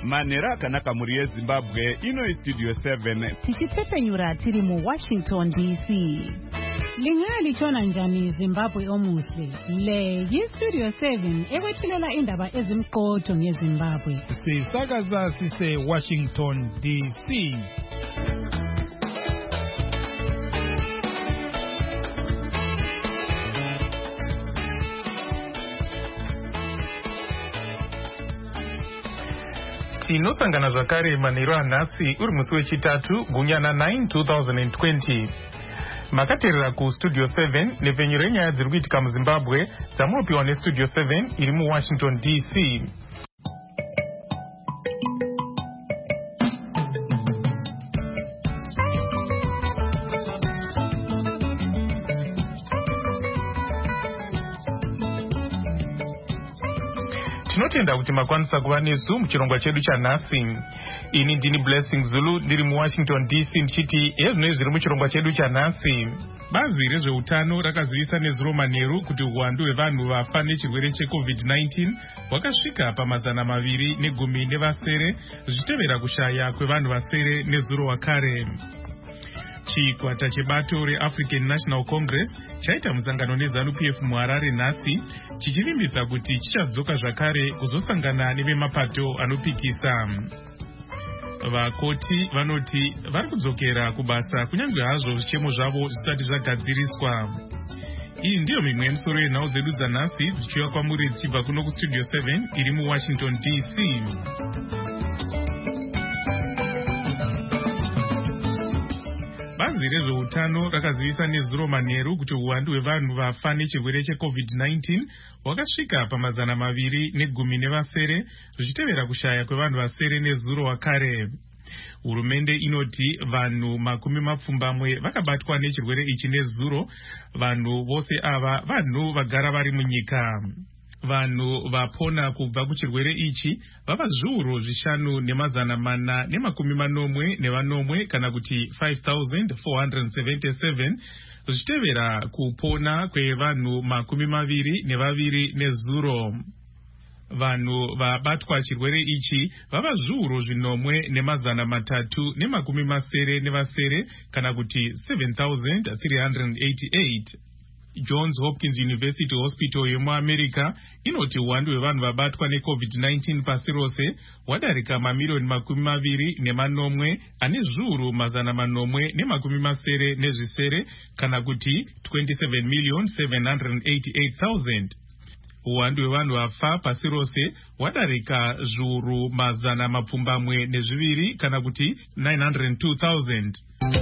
Manera akanaka muri yeZimbabwe ino Studio 7 tichitsepenyura tiri mu Washington DC. Lingalitshona njani Zimbabwe omuhle? Le yiStudio 7 ekwethilela indaba ezimqotho ngeZimbabwe. Sisakaza sise Washington DC. Tinosangana zvakare manheru anhasi uri musi wechitatu gunyana 9 2020. Makateerera kuStudio 7 nepfenyuro renyaya dziri kuitika muZimbabwe dzamunopiwa neStudio 7 iri muWashington DC. Tinotenda kuti makwanisa kuva nesu muchirongwa chedu chanhasi. Ini ndini Blessing Zulu ndiri muWashington DC ndichiti ezvinoi zviri muchirongwa chedu chanhasi. Bazi rezveutano rakazivisa nezuro manheru kuti uwandu hwevanhu vafa nechirwere cheCovid-19 hwakasvika pa210 zvichitevera kushaya kwevanhu vasere nezuro wakare. Chikwata chebato reAfrican National Congress chaita musangano neZANU-PF muHarare nhasi chichivimbisa kuti chichadzoka zvakare kuzosangana nevemapato anopikisa. Vakoti vanoti vari kudzokera kubasa kunyange hazvo zvichemo zvavo zvisati zvagadziriswa. Iyi ndiyo mimwe yemisoro yenhau dzedu dzanhasi dzichiuya kwamuri dzichibva kuno kuStudio 7 iri muWashington DC. Bazi rezveutano rakazivisa nezuro manheru kuti uwandu hwevanhu vafa nechirwere cheCovid-19 hwakasvika pa210 zvichitevera kushaya kwevanhu vasere nezuro wakare. Hurumende inoti vanhu 20 vakabatwa nechirwere ichi nezuro. Vanhu vose ava vanhu vagara vari munyika. Vanhu vapona kubva kuchirwere ichi vava 5,480 kana kuti 5,477 zvichitevera kupona kwevanhu 22 nezuro. Vanhu vabatwa chirwere ichi vava 5,380 kana kuti 7,388. Johns Hopkins University Hospital yemuAmerica inoti uwandu hwevanhu vabatwa neCovid-19 pasi rose hwadarika 2,4 ane 5,470 kana kuti 27,788,000. Uwandu hwevanhu vafa pasi rose hwadarika 200,2 kana kuti 902,000.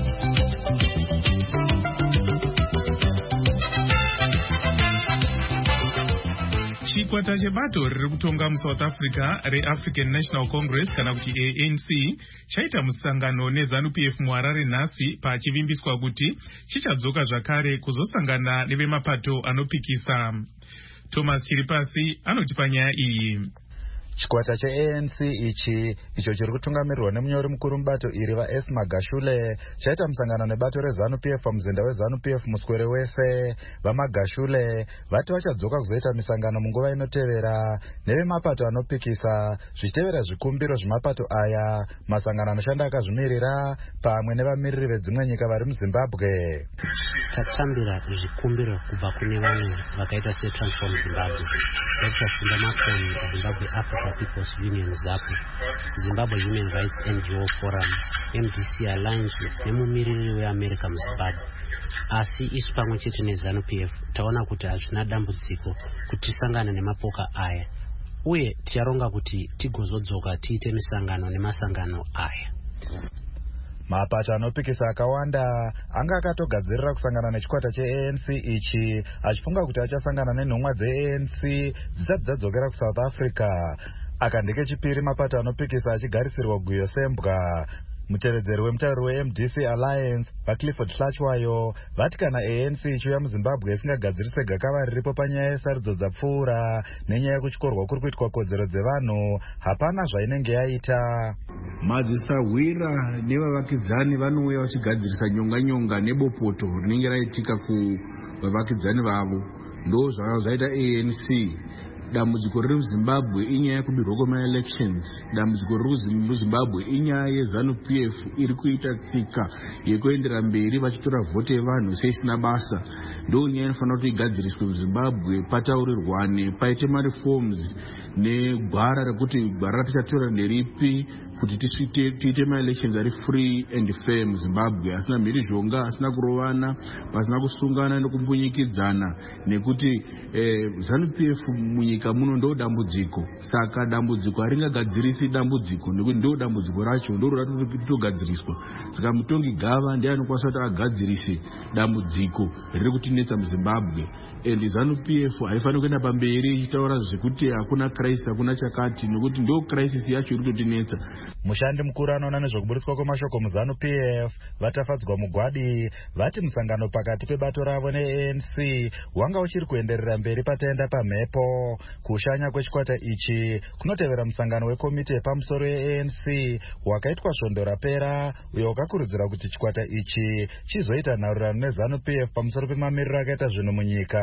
Chikwata chebato riri kutonga muSouth Africa reAfrican National Congress kana kuti ANC chaita musangano neZANU-PF muHarare nhasi pachivimbiswa kuti chichadzoka zvakare kuzosangana nevemapato anopikisa. Thomas Chiripasi anoti panyaya iyi. Chikwata cheANC icho chiri kutungamirirwa nemunyori mukuru mubato iri vaS Magashule chaita musangano nebato reZANU-PF pamuzinda weZANU-PF muswere wese. VaMagashule vati vachadzoka kuzoita misangano munguva inotevera nevemapato anopikisa zvichitevera zvikumbiro zvemapato aya, masangano anoshanda akazvimirira pamwe nevamiriri vedzimwe nyika vari muZimbabwe. Tatambira zvikumbiro kubva kune vamwe vakaita seTransform Zimbabwe, Dr. Sunda Makoni, Zimbabwe Africa People's Union ZAPU, Zimbabwe Human Rights NGO Forum, MDC Alliance nemumiriri weAmerica muZimbabwe. Asi isu pamwe chete neZANU-PF taona kuti hazvina dambudziko kuti tisangane nemapoka aya, uye ticharonga kuti tigozodzoka tiite misangano nemasangano aya. Mapato anopikisa akawanda anga akatogadzirira kusangana nechikwata cheANC ichi achifunga kuti achasangana nenhumwa dzeANC dzisati dzadzokera kuSouth Africa. Aka ndekechipiri mapato anopikisa achigarisirwa guyo sembwa. Mutevedzeri wemutauro weMDC Alliance vaClifford Hlachwayo vati kana ANC ichiuya muZimbabwe isingagadzirise gakava riripo panyaya yesarudzo dzapfuura nenyaya yekuchikorwa kuri kuitwa kodzero dzevanhu, hapana zvainenge yaita. Madzisahwira nevavakidzani vanouya vachigadzirisa nyonga nebopoto rinenge raitika kuvavakidzani vavo. Ndo zvava zvaita ANC dambudziko riri muZimbabwe inyaya yekubirwa kwema-elections. Dambudziko riri muZimbabwe inyaya yeZANU-PF iri kuita tsika yekuendera mberi vachitora vhote yevanhu seisina basa. Ndo nyaya inofanira kuti igadziriswe muZimbabwe, pataurirwane, paite mareforms negwara rekuti gwara ratichatora nderipi kuti tiite ma-elections ari free and fair muZimbabwe, asina mhirizhonga, asina kurovana, pasina kusungana nekumbunyikidzana, nekuti ZANU-PF munyika muno ndo dambudziko. Saka dambudziko haringagadzirisi dambudziko, nekuti ndo dambudziko racho ndo ratogadziriswa. Saka mutongi gava ndiye anokwanisa kuti agadzirise dambudziko riri kutinetsa muZimbabwe. And ZANU-PF haifaniri kuenda pamberi ichitaura zvekuti hakuna crisis, hakuna chakati, nekuti ndo crisis yacho iri kutinetsa. Mushandi mukuru anoona nezvokuburitswa kwemashoko muZANU-PF vatafadzwa mugwadi vati musangano pakati pebato ravo neANC wanga uchiri kuenderera mberi pataenda pamhepo. Kushanya kwechikwata ichi kunotevera musangano wekomiti yepamusoro yeANC wakaitwa svondo rapera, uyo wakakurudzira kuti chikwata ichi chizoita nhaurirano neZANU-PF pamusoro pemamiriro akaita zvinhu munyika.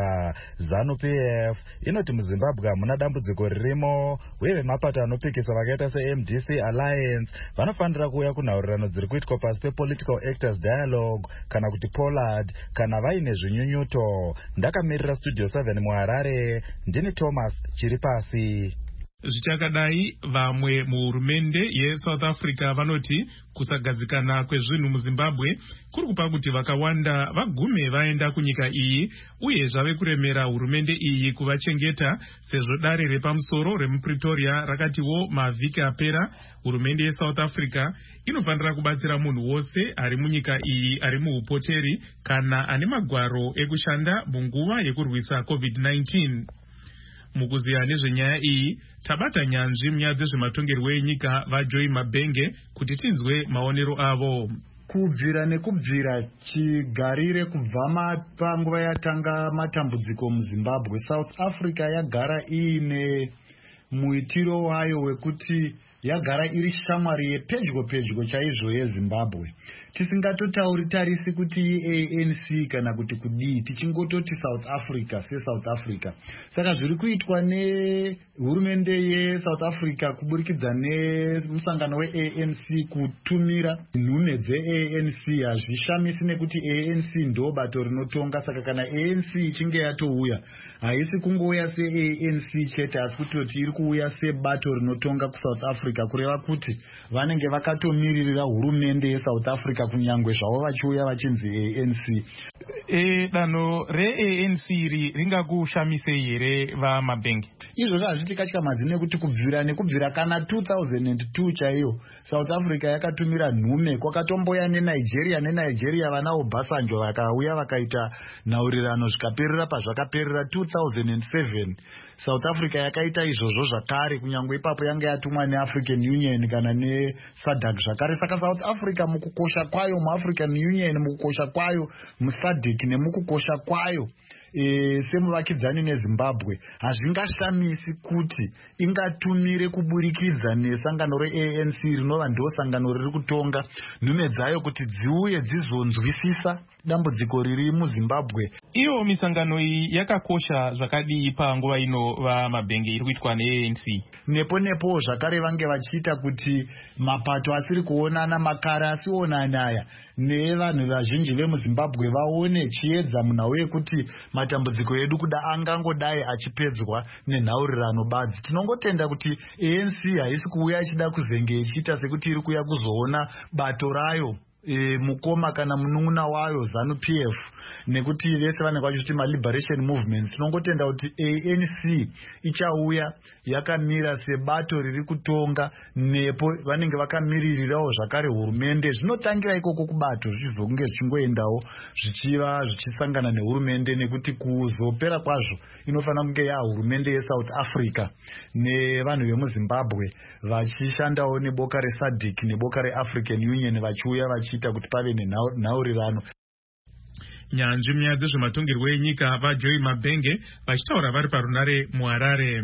ZANU-PF inoti muZimbabwe hamuna dambudziko ririmo, uye vemapato anopikisa vakaita seMDC Alliance vanofanira kuuya kunhaurirano dziri kuitwa pasi pePolitical Actors Dialogue kana kuti POLAD kana vaine zvinyunyuto. Ndakamirira Studio 7 muHarare, ndini Thomas Chiripasi. Zvichakadai, vamwe muhurumende yeSouth Africa vanoti kusagadzikana kwezvinhu muZimbabwe kuri kupa kuti vakawanda vagume vaenda kunyika iyi, uye zvave kuremera hurumende iyi kuvachengeta, sezvo dare repamusoro remuPretoria rakatiwo mavhiki apera hurumende yeSouth Africa inofanira kubatsira munhu wose ari munyika iyi ari muupoteri kana ane magwaro ekushanda munguva yekurwisa COVID-19. Mukuziya nezvenyaya iyi tabata nyanzvi munyaya dzezvematongerwo enyika vaJoy Mabenge kuti tinzwe maonero avo. Kubvira nekubvira chigarire kubva panguva yatanga matambudziko muZimbabwe, South Africa yagara iine muitiro wayo wekuti yagara iri shamwari yepedyo chaizvo yeZimbabwe. Tisingatotauri tarisi kuti ANC kana kuti kudii, tichingototi South Africa seSouth Africa. Saka zviri kuitwa nehurumende yeSouth Africa kuburikidza nemusangano weANC kutumira nhune dzeANC hazvishamisi, nekuti ANC ndo bato rinotonga. Saka kana ANC ichinge yatouya, haisi kungouya seANC chete, asi kutoti iri kuuya sebato rinotonga kuSouth Africa, kureva kuti vanenge vakatomiririra hurumende yeSouth Africa kunyangwe zvavo vachiuya vachinzi ANC. Danho reANC ringakushamise here vaMabenge? Izvozvo hazvitikatyamadzi, nekuti kubvira kana 2002 chaiyo South Africa yakatumira nhume. Kwakatomboya neNigeria vana Obasanjo vakauya vakaita nhaurirano zvikaperera pazvakaperera 2007. South Africa yakaita izvozvo zvakare, kunyangwe ipapo yanga yatumwa neAfrican Union kana neSADC zvakare. Saka South Africa mukukosha kwayo muAfrican Union, mukukosha kwayo muSADC nemukukosha kwayo semuvakidzani neZimbabwe, hazvingashamisi kuti ingatumire kuburikidza nesangano reANC rinova ndo sangano riri kutonga nhume dzayo kuti dziuye dzizonzwisisa dambudziko riri muZimbabwe. Iyo misangano iyi yakakosha zvakadii panguva ino vaMabenge iri kuitwa neANC? Nepo zvakare vange vachiita kuti mapato asiri kuonana, makara asionana aya nevanhu vazhinji vemuZimbabwe vaone chiedza munhau yekuti matambudziko edu kuda angangodai achipedzwa nenhaurirano badzi. Tinongotenda kuti ANC haisi kuuya ichida kuzenge ichiita sekuti iri kuuya kuzoona bato rayo mukoma kana munun'una wayo ZANU-PF, nekuti vese vanenge vachiti ma-liberation movements. Tinongotenda kuti ANC ichauya yakamira sebato riri kutonga, nepo vanenge vakamiririrawo zvakare hurumende. Zvinotangira ikoko kubato zvichizonge zvichingoendawo zvichisangana nehurumende, nekuti kuzopera kwazvo inofanira kunge hurumende yeSouth Africa nevanhu vemuZimbabwe vachishandawo neboka reSADC neboka reAfrican Union vachiuya vachiita kuti pave nenhaurirano. Nyanzvi munyaya dzezvematongerwo enyika vaJoy Mabenge vachitaura vari parunare muHarare.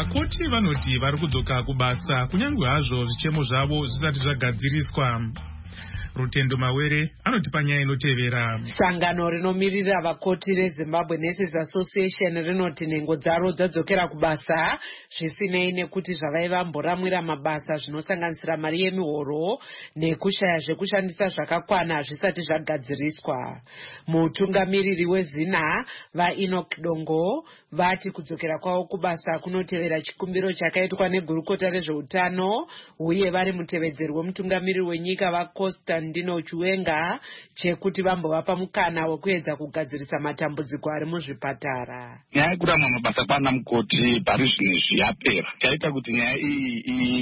vakoti vanoti vari kudzoka kubasa kunyange hazvo zvichemo zvavo zvisati zvagadziriswa. Rutendo Mawere anotipa nyaya inotevera. Sangano rinomirira vakoti reZimbabwe Nurses Association rinoti nhengo dzaro dzadzokera kubasa zvisinei nekuti zvavaiva mboramwira mabasa zvinosanganisira mari yemihoro nekushaya zvekushandisa zvakakwana zvisati zvagadziriswa. Mutungamiriri weZina vaEnoch Dongo vati kudzokera kwavo kubasa kunotevera chikumbiro chakaitwa negurukota rezveutano uye vari mutevedzeri wemutungamiriri wenyika vaConstantino Chiwenga chekuti vambovapa mukana wekuedza kugadzirisa matambudziko ari muzvipatara. Nyaya yekurama mabasa kwana mukoti pari zvinezvi yapera. Chaita kuti nyaya iyi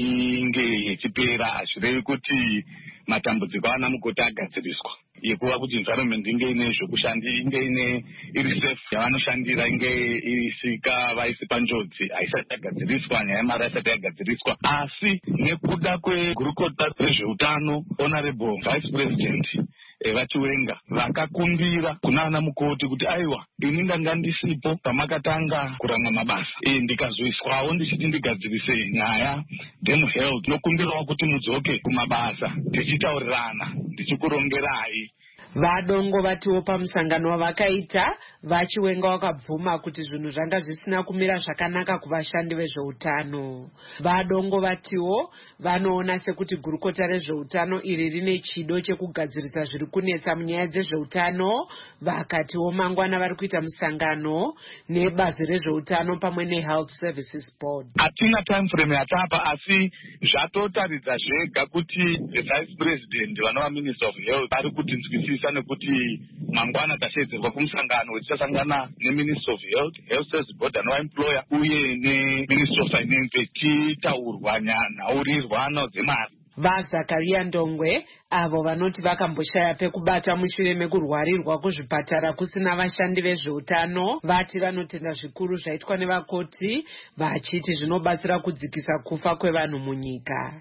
inge yechipera hazvirevi kuti matambudziko ana mukoti agadziriswa. Yekuva kuti environment inge ine zvokushandi inge ine iri safe yavanoshandira inge isika vaisi panjodzi haisati yagadziriswa, nyaya yemari haisati yagadziriswa, asi nekuda kwegurukota rezveutano honorable vice president vaChiwenga vakakumbira kuna ana mukoti kuti aiwa ini ndanga ndisipo pamakatanga kurama mabasa ndikazoiswawo ndichiti ndigadzirise nyaya dzemuhealth, nokumbirawo kuti mudzoke kumabasa tichitaurirana ndichikurongerai. Vadongo vatiwo pamusangano wavakaita vaChiwenga wakabvuma kuti zvinhu zvanga zvisina kumira zvakanaka kuvashandi vezveutano. Vadongo vatiwo vanoona sekuti gurukota rezveutano iri rine chido chekugadzirisa zviri kunetsa munyaya dzezveutano. Vakatiwo mangwana vari kuita musangano nebazi rezveutano pamwe neHealth Services Board. Hatina time frame yatapa asi zvatotaridza zvega kuti the vice president vanova minister of health vari kutinzwisisa nekuti mangwana tashedzerwa kumusangano wetichasangana neminister of health service board anova employer uye neminister of finance tichitaurwa nhaurirwano dzemari. VaZakaria Ndongwe avo vanoti vakamboshaya pekubata mushure mekurwarirwa kuzvipatara kusina vashandi vezveutano vati vanotenda zvikuru zvaitwa nevakoti vachiti zvinobatsira kudzikisa kufa kwevanhu munyika.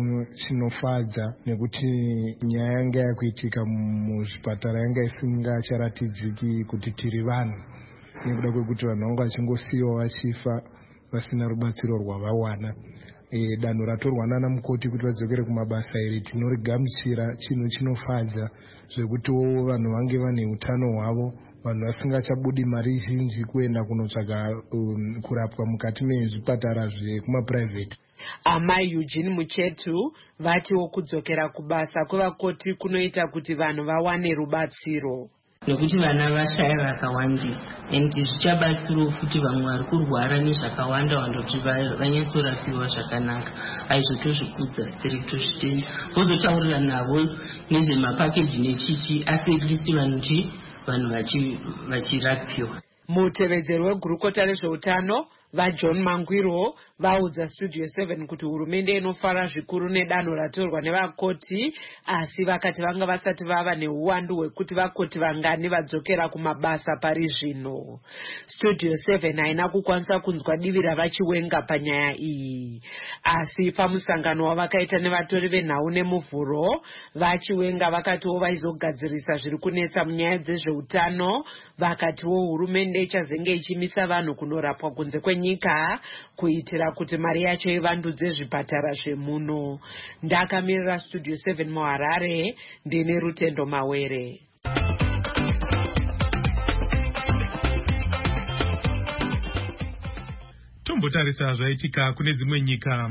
Chinofadza nekuti nyaya yanga yakuitika muzvipatara yanga isingacharatidziki kuti tiri vanhu, nekuda kwekuti vanhu vanga vachingosiyiwa vachifa vasina rubatsiro rwavawana. Danho ratorwa nana mukoti kuti vadzokere kumabasa iri tinorigamuchira. Chinhu chinofadza zvekutiwo vanhu vange vane utano hwavo, vanhu vasingachabudi mari zhinji kuenda kunotsvaga kurapwa mukati mezvipatara zvekumaprivate. Amai Eugene Muchetu vatiwo kudzokera kubasa kwevakoti kunoita kuti vanhu vawane rubatsiro. Nokuti vana vashaya vakawandisa ende zvichabatsirawo futi vamwe vari kurwara nezvakawanda wandoti vanyatsorapiwa zvakanaka. Aizotozvikudza tiri kutozvitenda vozotaurira navo nezvemapakeji nechichi asi ekuti vanhu vachirapiwa. Mutevedzeri wegurukota rezveutano vaJohn Mangwiro vaudza Studio 7 kuti hurumende inofara zvikuru nedanho ratorwa nevakoti, asi vakati vanga vasati vava neuwandu hwekuti vakoti vangani vadzokera kumabasa pari zvino. Studio 7 haina kukwanisa kunzwa divi ravaChiwenga panyaya iyi, asi pamusangano wavakaita nevatori venhau nemuvhuro vaChiwenga vakatiwo vaizogadzirisa zviri kunetsa munyaya dzezveutano. Vakatiwo hurumende ichazenge ichimisa vanhu kunorapwa kunze kwenyika kuitira kuti mari yacho ivandudze zvipatara zvemuno. Ndakamirira Studio 7 muHarare, ndine Rutendo Mawere. Tombotarisa zvaitika kune dzimwe nyika.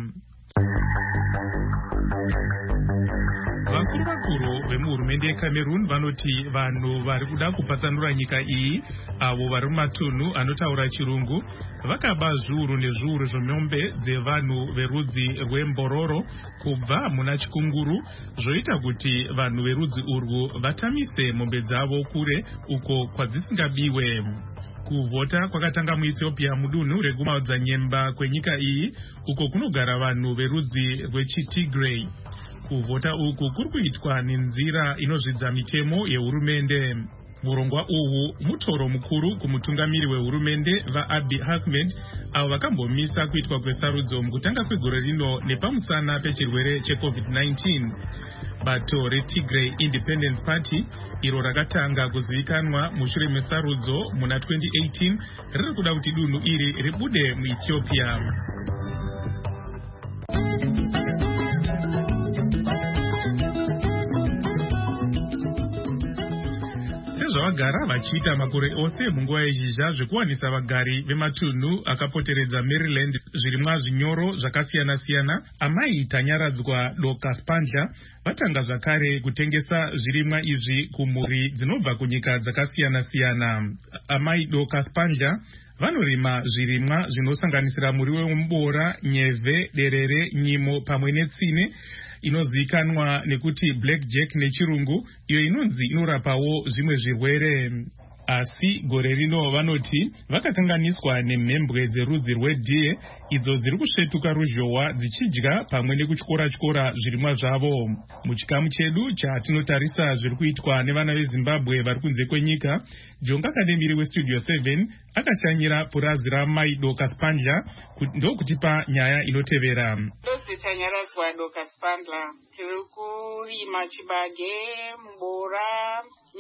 Vakuru vemuhurumende yeCameroon vanoti vanhu vari kuda kupatsanura nyika iyi avo vari mumatunhu anotaura chirungu vakaba zviuru nezviuru zvemombe dzevanhu verudzi rwembororo kubva muna chikunguru, zvoita kuti vanhu verudzi urwu vatamise mombe dzavo kure uko kwadzisingabiwe. Kuvhota kwakatanga muEthiopia mudunhu rekumaodzanyemba kwenyika iyi uko kunogara vanhu verudzi rwechiTigray. Kuvhota uku kuri kuitwa nenzira inozvidza mitemo yehurumende. Murongwa uhu mutoro mukuru kumutungamiri wehurumende vaAbiy Ahmed avo vakambomisa kuitwa kwesarudzo mukutanga kwegore rino nepamusana pechirwere cheCovid-19. bato reTigray Independence Party iro rakatanga kuzivikanwa mushure mesarudzo muna 2018 riri kuda kuti dunhu iri ribude muEthiopia. Zvavagara vachiita makore ose munguva yezhizha zvekuwanisa vagari vematunhu akapoteredza Maryland zvirimwa zvinyoro zvakasiyana-siyana, amai Tanyaradzwa Dorcas Pandla vatanga zvakare kutengesa zvirimwa izvi kumhuri dzinobva kunyika dzakasiyana-siyana. Amai Dorcas Pandla vanorima zvirimwa zvinosanganisira muriwo wemubora, nyeve, derere, nyimo pamwe netsine inozivikanwa nekuti blackjack nechirungu, iyo inonzi inorapawo zvimwe zvirwere. Asi gore rino vanoti vakakanganiswa nemhembwe dzerudzi rwedeer idzo dziri kusvetuka ruzhowa dzichidya pamwe nekutyora zvirimwa zvavo. Muchikamu chedu chatinotarisa zviri kuitwa nevana veZimbabwe vari kunze kwenyika, Jonga Kademiri weStudio 7 akashanyira purazi ramai Dorcas Pandla ndokutipa nyaya inotevera. Tanyaradzwa Dorcas Pandla, tiri kurima chibage, mubora,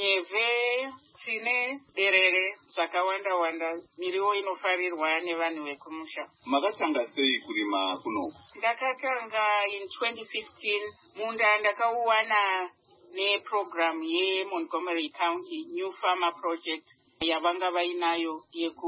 nyeve, tsine, derere, zvakawanda-wanda, miriwo inofarirwa nevanhu vekumusha. Makatanga sei kurima kunoku? Ndakatanga in 2015, munda ndakauwana neprogram yeMontgomery County New Farmer Project yavanga vainayo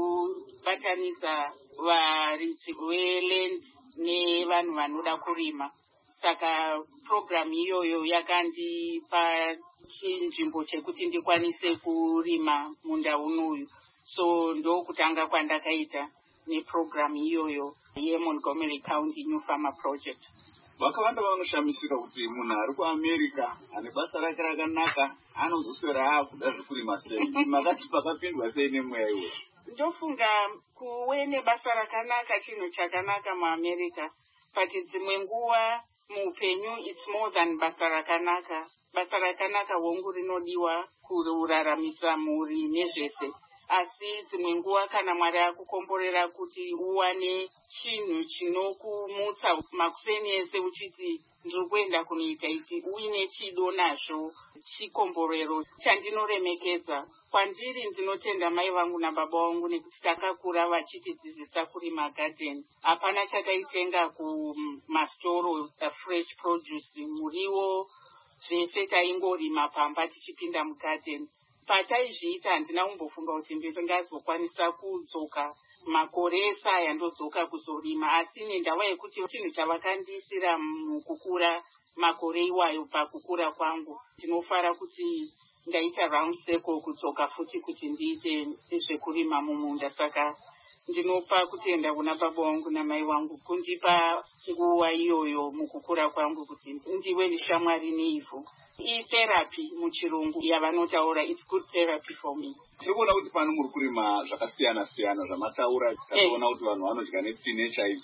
yekubatanidza varidzi veland nevanhu vanoda kurima. Saka program iyoyo yakandipa chinzvimbo chekuti ndikwanise kurima munda unoyu. So ndokutanga kwandakaita neprogram iyoyo yeMontgomery County New Farmer Project. Vakawanda vanoshamisika kuti munhu ari kuAmerica ane basa rake rakanaka anozoswera akuda zvekurima sei. Makati pakapindwa sei nemweya iwe? Ndofunga kuve nebasa rakanaka chinhu chakanaka muAmerica, but dzimwe nguva muupenyu it's more than basa rakanaka. Basa rakanaka hongu rinodiwa kuraramisa mhuri nezvese. Asi dzimwe nguva kana Mwari akukomborera kuti uwane chinhu chinokumutsa makuseni ese uchiti ndiri kuenda kunoita ichi, uine chido nazvo, chikomborero chandinoremekedza. Kwandiri ndinotenda mai vangu nababa vangu nekuti takakura vachitidzidzisa kurima garden. Hapana chataitenga kumastoro fresh produce, muriwo zvese taingorima pamba tichipinda mugarden. Pataizviita handina kumbofunga kuti ndingazokwanisa kudzoka makore esaya ndodzoka kuzorima, asi nendava yekuti chinhu chavakandisira mukukura makore iwayo pakukura kwangu, ndinofara kuti ndaita round circle kudzoka futi kuti ndiite zvekurima mumunda. Saka ndinopa kutenda kuna baba vangu namai vangu kundipa nguva iyoyo mukukura kwangu kuti ndiwe neshamwari neivhu. Therapy muchirungu yavanotaura, it's good therapy for me. Tirikuona kuti pano muri kurima zvakasiyana-siyana zvamataura, takaona kuti vanhu vanodya netsine chaidzo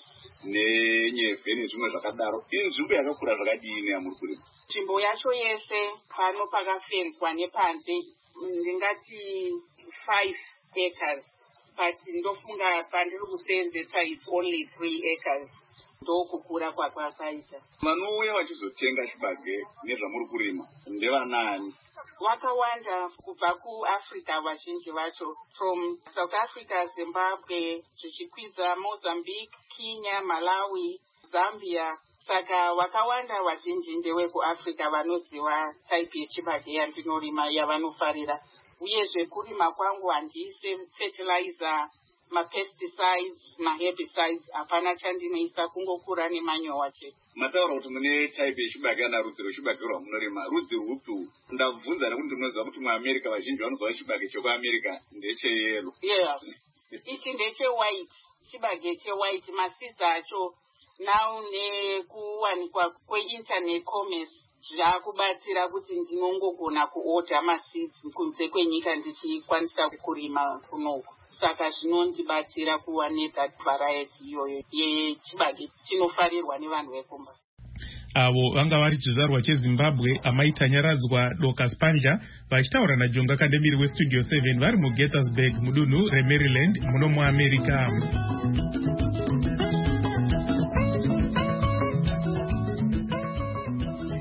nenyeve nezvimwe zvakadaro. Inzvimbo yakakura zvakadini yamuri kurima? Nzvimbo yacho yese pano pakafenzwa nepanze ndingati 5 acres, but ndofunga pandiri kuseenzesa it's only 3 acres. Ndokukura kwakaita. Vanouya vachizotenga chibage nezvamuri kurima ndevanani? Vakawanda kubva kuAfrica vazhinji vacho, from South Africa, Zimbabwe, zvichikwidza Mozambique, Kenya, Malawi, Zambia. Saka vakawanda vazhinji ndevekuAfrica vanoziva type yechibage yandinorima yavanofarira. Uyezve kurima kwangu handiise fertilizer, mapesticides, maherbicides, hapana chandinoisa, kungokura nemanyowa chete. Mataura kuti mune type yechibage kana rudzi rwechibage rwamunorima, rudzi rwupi? Ndabvunza nekuti ndinoziva kuti muAmerica vazhinji vanoziva chibage chekuAmerica ndecheyero. Yeah. Ichi ndechewhite, chibage chewhite. Maseeds acho now nekuwanikwa kweinternet commerce zvakubatsira kuti ndinongogona kuorder maseeds kunze kwenyika ndichikwanisa kurima kunoku. Saka zvinondibatsira kuva nethat variety iyoyo yechibage chinofarirwa nevanhu vekumba. Avo vanga vari chizvarwa cheZimbabwe amai Tanyaradzwa Dorcas Pandla vachitaura naJonga Kademiri weStudio 7 vari muGettysburg mudunhu reMaryland muno muAmerica.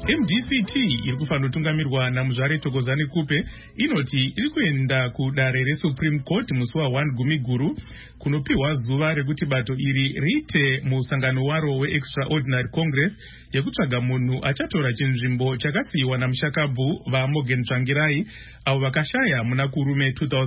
MDCT iri kufanotungamirwa namuzvare Thokozani Kupe inoti iri kuenda kudare reSupreme Court musi wa1 Gumiguru kunopiwa zuva rekuti bato iri riite musangano waro weExtraordinary Congress yekutsvaga munhu achatora chinzvimbo chakasiyiwa namushakabvu vaMorgan Tsvangirai avo vakashaya muna kurume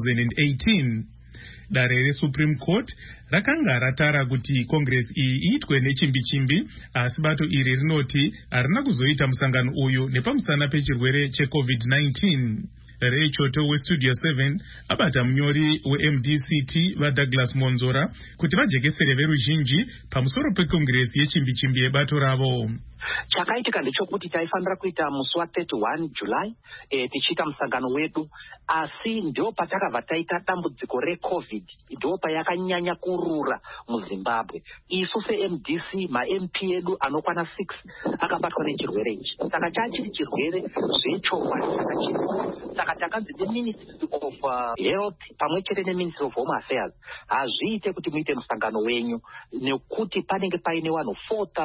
2018. Dare reSupreme Court rakanga ratara kuti Congress iyi iitwe nechimbi-chimbi, asi bato iri rinoti harina kuzoita musangano uyu nepamusana pechirwere cheCovid-19. Ray Choto weStudio 7 abata munyori weMDCT vaDouglas Monzora kuti vajekesere veruzhinji pamusoro peCongress yechimbi-chimbi yebato ravo. Chakaitika ndechokuti taifanira kuita musi wa31 July tichiita musangano wedu, asi ndio patakabva taita dambudziko reCovid, ndio payakanyanya kurura muZimbabwe. Isu seMDC maMP edu anokwana 6 akabatwa nechirwere ichi. Saka chachiri chirwere zvechokwadi chakachirwa. Saka takanzi neMinistry of Health pamwe chete neMinistry of Home Affairs hazviite kuti muite musangano wenyu nekuti panenge paine vanhu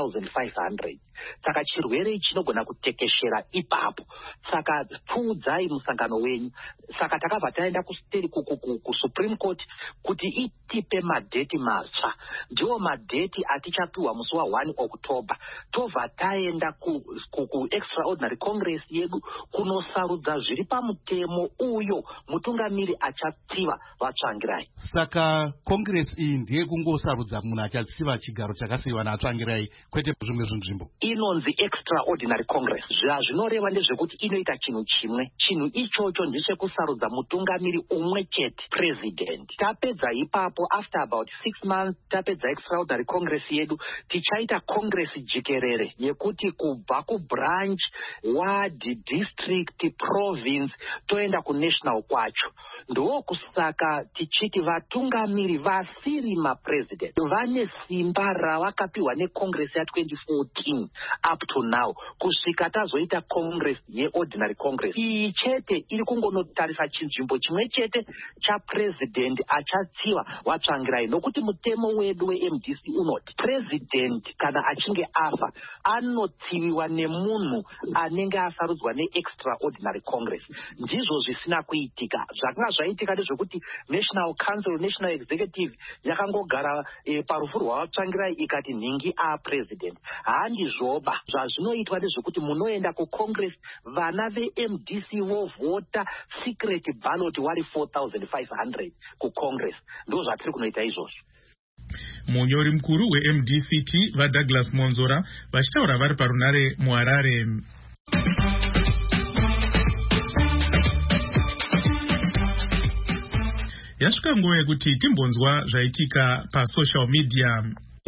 4,500. Saka chirwere chinogona kutekeshera ipapo. Saka pfuudzai musangano wenyu. Saka takabva taenda kuSupreme Court kuti itipe madheti matsva. Ndiwo madheti atichapiwa musi wa1 October. Tobva taenda kuExtraordinary Congress yedu kunosarudza zviri pamutemo uyo mutungamiri achatsiva vaTsvangirai. Saka Congress iyi ndiye kungosarudza munhu achatsiva chigaro chakasiyiwa naTsvangirai kwete zvimwe zvinzvimbo. Inonzi Extraordinary Congress. Zvazvinoreva ndezvekuti inoita chinhu chimwe. Chinhu ichocho ndechekusarudza mutungamiri umwe chete, president. Tapedza ipapo after about 6 months tapedza Extraordinary Congress yedu, tichaita Congress jikerere yekuti kubva kubranch, ward, district, province toenda kunational kwacho. Ndokusaka tichiti vatungamiri vasiri mapresident vane simba ravakapiwa neCongress ya2014 up to now kusvika tazoita Congress yeOrdinary Congress. Iyi chete iri kungonotarisa chinzvimbo chimwe chete chapresident achatsiva vaTsvangirai, nokuti mutemo wedu weMDC unoti president kana achinge afa anotsiviwa nemunhu anenge asarudzwa neExtraordinary Congress. Ndizvo zvisina kuitika. Zvakanga zvaitika ndezvekuti National Council, National Executive yakangogara parufu rwavaTsvangirai ikati nhingi president. Handizvoba. Zvazvinoitwa ndezvekuti munoenda kuCongress, vana veMDC vovhota secret ballot wari 4,500 kuCongress. Ndo zvatiri kunoita izvozvo. Munyori mukuru weMDCT vaDouglas Monzora vachitaura vari parunare muHarare. Yasvika nguva yekuti timbonzwa zvaitika pasocial media.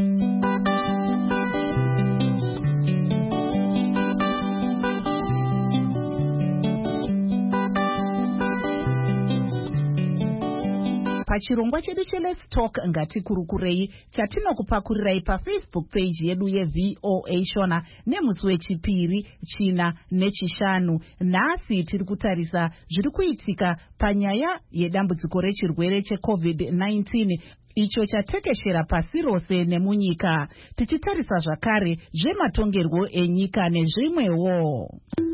Pachirongwa chedu cheLet's Talk ngatikurukurei chatinokupakurirai paFacebook page yedu yeVOA Shona nemusi wechipiri, china nechishanu. Nhasi tiri kutarisa zviri kuitika panyaya yedambudziko rechirwere cheCovid-19 icho chatekeshera pasi rose nemunyika, tichitarisa zvakare zvematongerwo enyika nezvimwewo.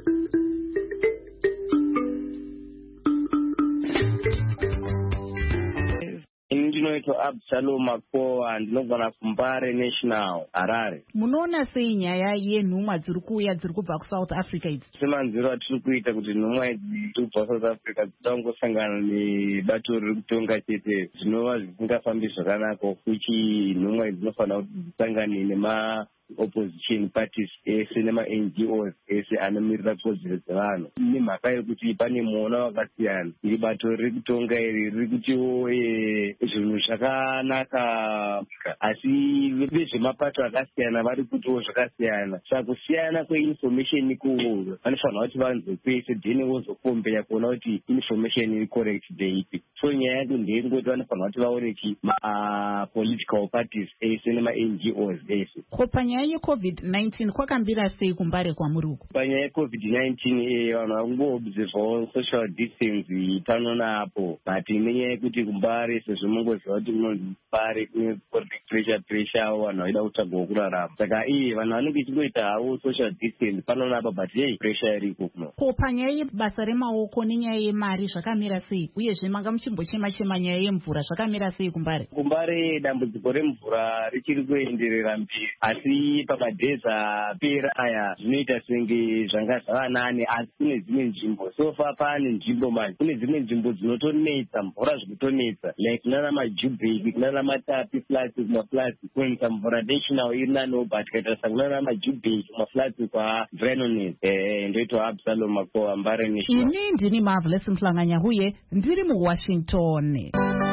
Ndinoitwa Absalom Makoa, ndinogona kuMbare National, Harare. Munoona sei nyaya yenhumwa dziri kuuya dziri kubva kuSouth Africa idzi? Semanziro atiri kuita kuti nhumwa idzi dzobva South Africa dzitangosangana nebato riri kutonga chete zvinova zvisingafambi zvakanaka, kuchi nhumwa idzi dzinofanira kuti dzisangane opposition parties ese nema-NGOs ese anomirira kodzero dzevanhu, nemhaka yekuti pane muona wakasiyana. Iri bato riri kutonga iri riri kutiwo zvinhu zvakanaka, asi vezvemapato akasiyana vari kutiwo zvakasiyana. Saka kusiyana kweinformation ikuwo vanofanira kuti vanzwe kwese then vozokombeya kuona kuti information iri correct ndeipi. So nyaya yacho ndeyekungoti vanofanira kuti vaoneki ma-political parties ese nema-NGOs ese. Panyaya yeCovid-19 kwakambira sei kuMbare kwamuri uko? Panyaya yeCovid-19 vanhu vakungoobservawo social distance pano naapo, but nenyaya yekuti kuMbare sezvo mungoziva kuti kunonzi Mbare kune dambudziko pressure vanhu vaida kutsvagawo kurarama. Saka vanhu vanenge ichingoita havo social distance pano napa, but pressure iriko kuno. Ko panyaya yebasa remaoko nenyaya yemari zvakamira sei, uyezve manga muchimbochema nyaya yemvura zvakamira sei kuMbare? kuMbare dambudziko remvura richiri kuenderera mberi, asi pamadheza pera aya zvinoita senge zvanga zvava nane, asi kune dzimwe nzvimbo sofa pane nzvimbo manje, kune dzimwe nzvimbo dzinotonetsa mvura zvekutonetsa, like kunana majubheki, kunana matapi flats kumaflats kuendesa mvura national iri nanewo, but kaita kunana majubheki kumaflats kwaVrenones. Ndoitwa Absalom Makoa, Mbare National. Ini ndini Marvelous Mhlanganya huye ndiri muWashington.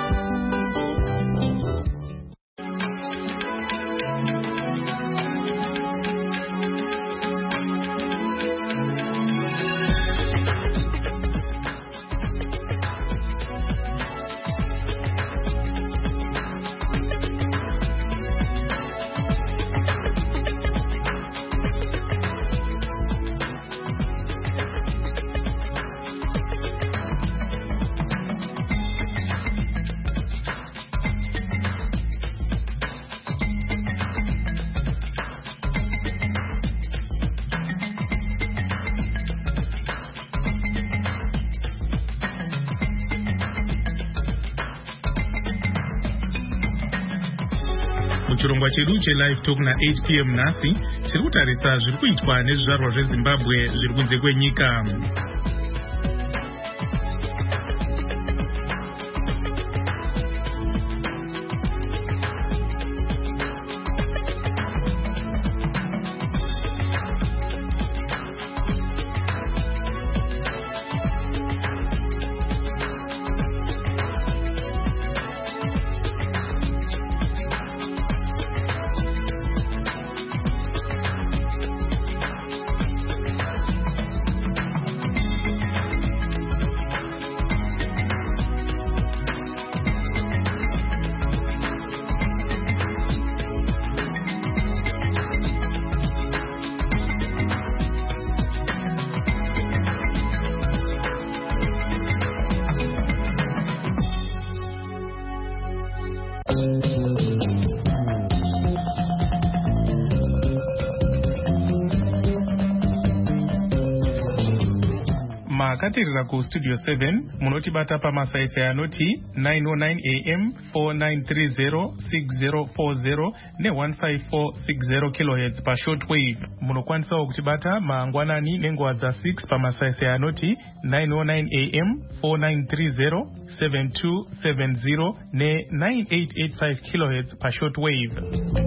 Muchirongwa chedu chelive talk na8 p.m. nhasi tiri kutarisa zviri kuitwa nezvizvarwa zveZimbabwe zviri kunze kwenyika. Makatirira kustudio 7 munotibata pamasaisai anoti 909 AM 4930 6040 ne15460 kHz pashortwave. Munokwanisawo kutibata mangwanani nenguva dza6 pamasaisai anoti 909 AM 4930 7270 ne9885 kHz pashortwave.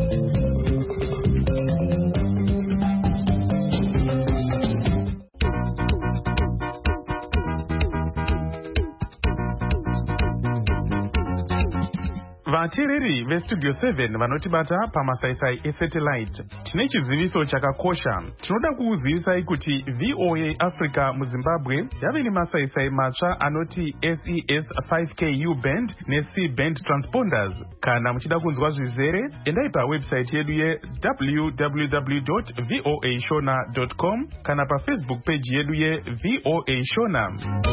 Vateereri vestudio 7 vanotibata pamasaisai esatellite, tine chiziviso chakakosha. Tinoda kukuzivisai kuti VOA Africa muZimbabwe yave nemasaisai matsva anoti SES 5Ku band neC band transponders. Kana muchida kunzwa zvizere, endai pawebsite yedu www.voashona.com kana pafacebook page yedu yeVOA Shona.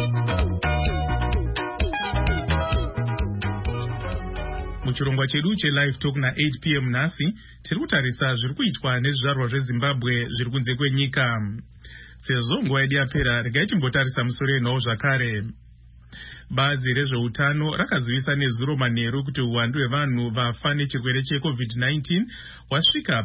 Muchirongwa chedu chelive talk na8 p.m. nhasi tiri kutarisa zviri kuitwa nezvizvarwa zveZimbabwe zviri kunze kwenyika. Sezvo nguva yedu yapera, regai timbotarisa musoro yenhau zvakare. Bazi rezveutano rakazivisa nezuro manheru kuti uwandu hwevanhu vafa nechirwere cheCovid-19 wasvika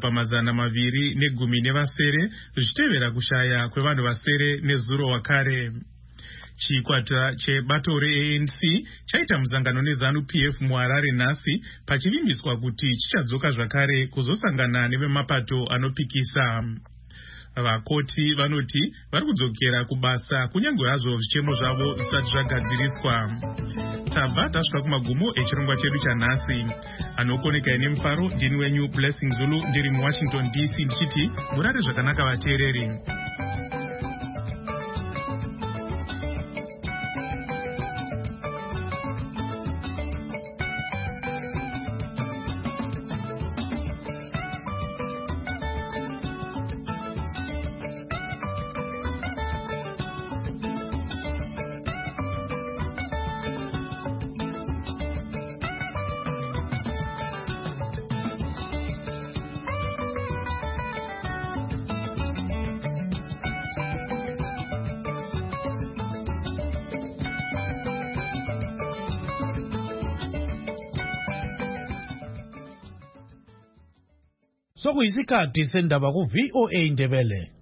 pa217 zvichitevera kushaya kwevanhu vasere nezuro wakare. Chikwata chebato reANC chaita muzangano neZANU-PF muHarare nhasi pachivimbiswa kuti chichadzoka zvakare kuzosangana nevemapato anopikisa. Vakoti vanoti vari kudzokera kubasa kunyange hazvo zvichemo zvavo zvisati zvagadziriswa. Tabva tasvika kumagumo echirongwa chedu chanhasi. Anokoneka ine mufaro ndini wenyu Blessing Zulu, ndiri muWashington DC ndichiti murare zvakanaka vateereri. sokuyisikhathi sendaba ku-VOA Ndebele.